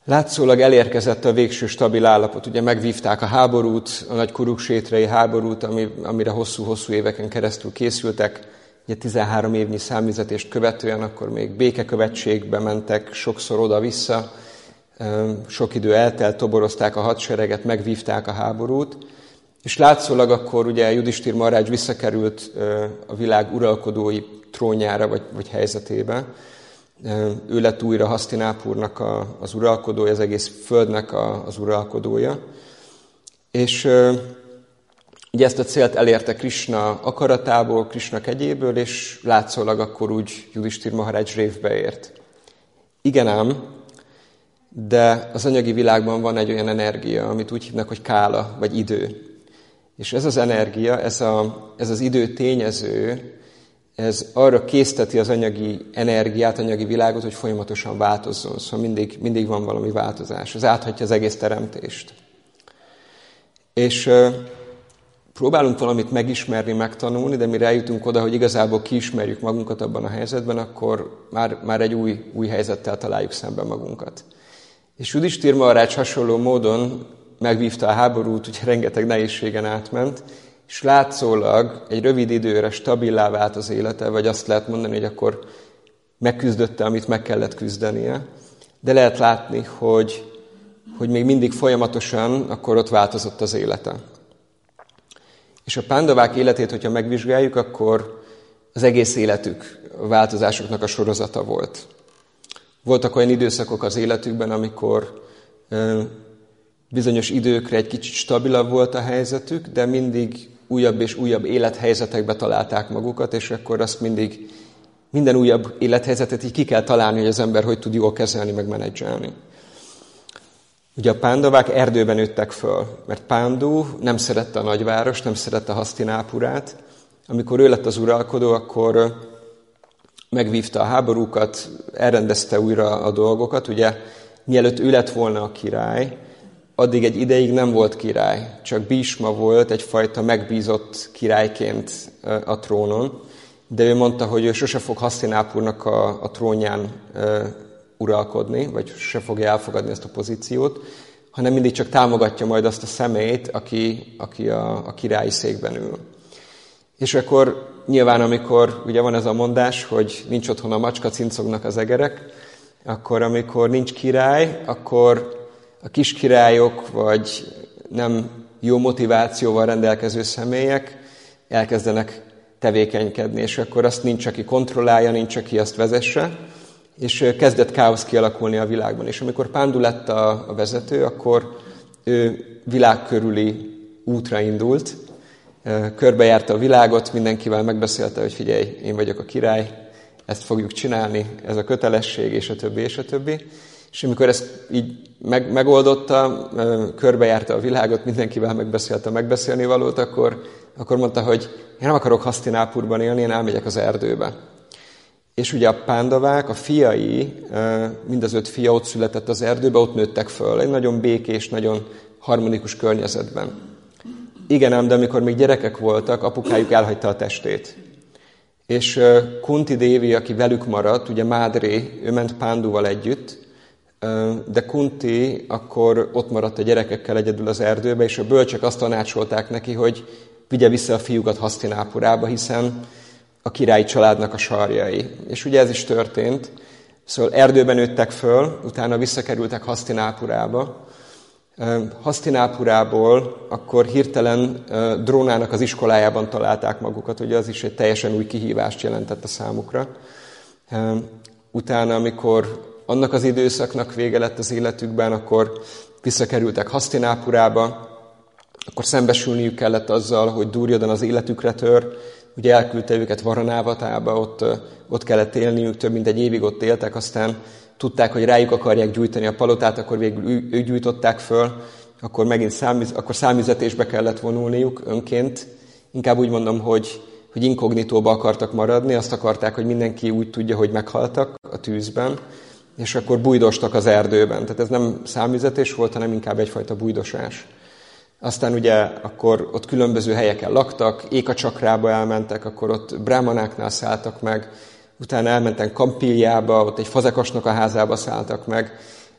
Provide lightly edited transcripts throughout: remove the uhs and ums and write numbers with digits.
Látszólag elérkezett a végső stabil állapot. Ugye megvívták a háborút, a nagy Kuruksétrai háborút, amire hosszú-hosszú éveken keresztül készültek. Ugye 13 évnyi számüzetést követően, akkor még békekövetségbe mentek, sokszor oda-vissza. Sok idő eltelt, toborozták a hadsereget, megvívták a háborút. És látszólag akkor ugye Judistír Maharádzs visszakerült a világ uralkodói trónjára, vagy helyzetébe. Ő lett újra Hasztinápurnak az uralkodója, az egész földnek az uralkodója. És ugye ezt a célt elérte Krisna akaratából, Krisna kegyéből, és látszólag akkor úgy Judistír Maharádzs révbe ért. Igen ám, de az anyagi világban van egy olyan energia, amit úgy hívnak, hogy kála, vagy idő. És ez az energia, ez az idő tényező, ez arra készteti az anyagi energiát, anyagi világot, hogy folyamatosan változzon. Szóval mindig van valami változás. Ez áthatja az egész teremtést. És próbálunk valamit megismerni, megtanulni, de mire eljutunk oda, hogy igazából kiismerjük magunkat abban a helyzetben, akkor már egy új helyzettel találjuk szemben magunkat. És Judistír Maharádzs hasonló módon megvívta a háborút, ugye rengeteg nehézségen átment, és látszólag egy rövid időre stabilá vált az élete, vagy azt lehet mondani, hogy akkor megküzdötte, amit meg kellett küzdenie, de lehet látni, hogy még mindig folyamatosan akkor ott változott az élete. És a pándavák életét, hogyha megvizsgáljuk, akkor az egész életük a változásoknak a sorozata volt. Voltak olyan időszakok az életükben, amikor bizonyos időkre egy kicsit stabilabb volt a helyzetük, de mindig újabb és újabb élethelyzetekbe találták magukat, és akkor azt minden újabb élethelyzetet így ki kell találni, hogy az ember hogy tud jól kezelni, meg menedzselni. Ugye a pándavák erdőben nőttek föl, mert Pándu nem szerette a nagyvárost, nem szerette Hasztinápurát. Amikor ő lett az uralkodó, akkor megvívta a háborúkat, elrendezte újra a dolgokat. Ugye mielőtt ő lett volna a király, addig egy ideig nem volt király, csak Bhishma volt egyfajta megbízott királyként a trónon, de ő mondta, hogy ő sose fog Hasztinápurnak a trónján uralkodni, vagy sose fogja elfogadni ezt a pozíciót, hanem mindig csak támogatja majd azt a személyt, aki a királyi székben ül. És akkor nyilván, amikor ugye van ez a mondás, hogy nincs otthon a macska, cincognak az egerek, akkor amikor nincs király, akkor a kiskirályok, vagy nem jó motivációval rendelkező személyek elkezdenek tevékenykedni, és akkor azt nincs, aki kontrollálja, nincs, aki azt vezesse, és kezdett káosz kialakulni a világban. És amikor Pándu lett a vezető, akkor ő világkörüli útra indult, körbejárta a világot, mindenkivel megbeszélte, hogy figyelj, én vagyok a király, ezt fogjuk csinálni, ez a kötelesség, és a többi, és a többi. És amikor ezt így megoldotta, körbejárta a világot, mindenkivel megbeszélte a megbeszélni valót, akkor mondta, hogy én nem akarok Hasztinápurban élni, én elmegyek az erdőbe. És ugye a pándavák, a fiai, mind az 5 fia ott született az erdőbe, ott nőttek föl, egy nagyon békés, nagyon harmonikus környezetben. Igen ám, de amikor még gyerekek voltak, apukájuk elhagyta a testét. És Kunti Dévi, aki velük maradt, ugye Mádré, ő ment Pánduval együtt, de Kunti akkor ott maradt a gyerekekkel egyedül az erdőbe, és a bölcsek azt tanácsolták neki, hogy vigye vissza a fiúkat Hasztinápurába, hiszen a királyi családnak a sarjai. És ugye ez is történt. Szóval erdőben nőttek föl, utána visszakerültek Hasztinápurába. Hasztinápurából akkor hirtelen Drónának az iskolájában találták magukat, ugye az is egy teljesen új kihívást jelentett a számukra. Utána, amikor annak az időszaknak vége lett az életükben, akkor visszakerültek Hasztinápurába, akkor szembesülniük kellett azzal, hogy Duryodhana az életükre tör, ugye elküldte őket Varanávatába, ott kellett élniük, több mint egy évig ott éltek, aztán tudták, hogy rájuk akarják gyújtani a palotát, akkor végül ők gyújtották föl, akkor megint számüzetésbe kellett vonulniuk önként. Inkább úgy mondom, hogy inkognitóba akartak maradni, azt akarták, hogy mindenki úgy tudja, hogy meghaltak a tűzben, és akkor bujdostak az erdőben. Tehát ez nem számüzetés volt, hanem inkább egyfajta bujdosás. Aztán ugye akkor ott különböző helyeken laktak, Ékacsakrába elmentek, akkor ott brámanáknál szálltak meg, utána elmentek Kampiljába, ott egy fazekasnak a házába szálltak meg,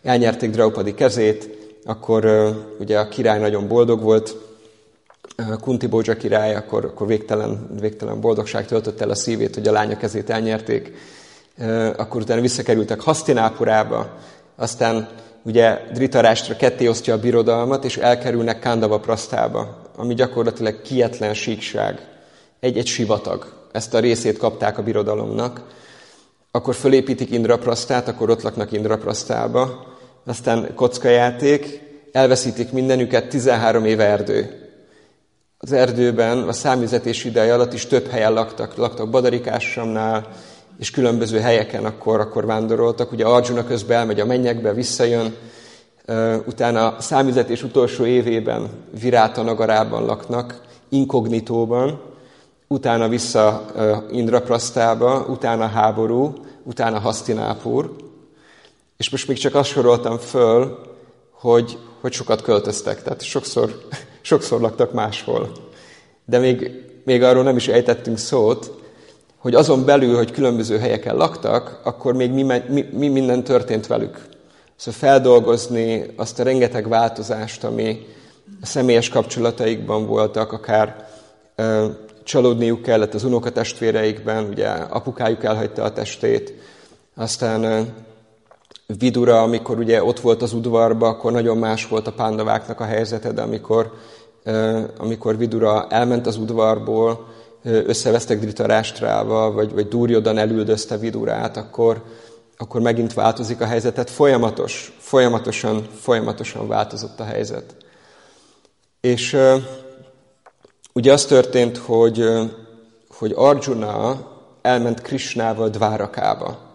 elnyerték Draupadi kezét, akkor ugye a király nagyon boldog volt, Kunti Bódzsa király, akkor végtelen boldogság töltött el a szívét, hogy a lánya kezét elnyerték. Akkor utána visszakerültek Hasztinápurába, aztán ugye Dhritarashtra ketté osztja a birodalmat, és elkerülnek Kándava Prasztába, ami gyakorlatilag kietlen síkság, egy sivatag. Ezt a részét kapták a birodalomnak. Akkor fölépítik Indraprasztát, akkor ott laknak Indraprasztába, aztán kockajáték, elveszítik mindenüket, 13 éve erdő. Az erdőben a számüzetés ideje alatt is több helyen laktak Badarikásramnál, és különböző helyeken akkor vándoroltak. Ugye Arjuna közben elmegy a mennyekbe, visszajön, utána a számüzetés utolsó évében Viráta Nagarában laknak, inkognitóban, utána vissza Indraprasztába, utána háború, utána Hasztinápur. És most még csak azt soroltam föl, hogy sokat költöztek, tehát sokszor laktak máshol. De még arról nem is ejtettünk szót, hogy azon belül, hogy különböző helyeken laktak, akkor még mi minden történt velük. Szóval feldolgozni azt a rengeteg változást, ami a személyes kapcsolataikban voltak, akár csalódniuk kellett az unokatestvéreikben, ugye apukájuk elhagyta a testét, aztán Vidura, amikor ugye ott volt az udvarba, akkor nagyon más volt a pándaváknak a helyzete, de amikor Vidura elment az udvarból, összevesztek Dhritarashtrával, vagy Duryodan elüldözte Vidurát, akkor megint változik a helyzet. Tehát folyamatosan változott a helyzet. És ugye az történt, hogy Arjuna elment Krishnával Dvárakába.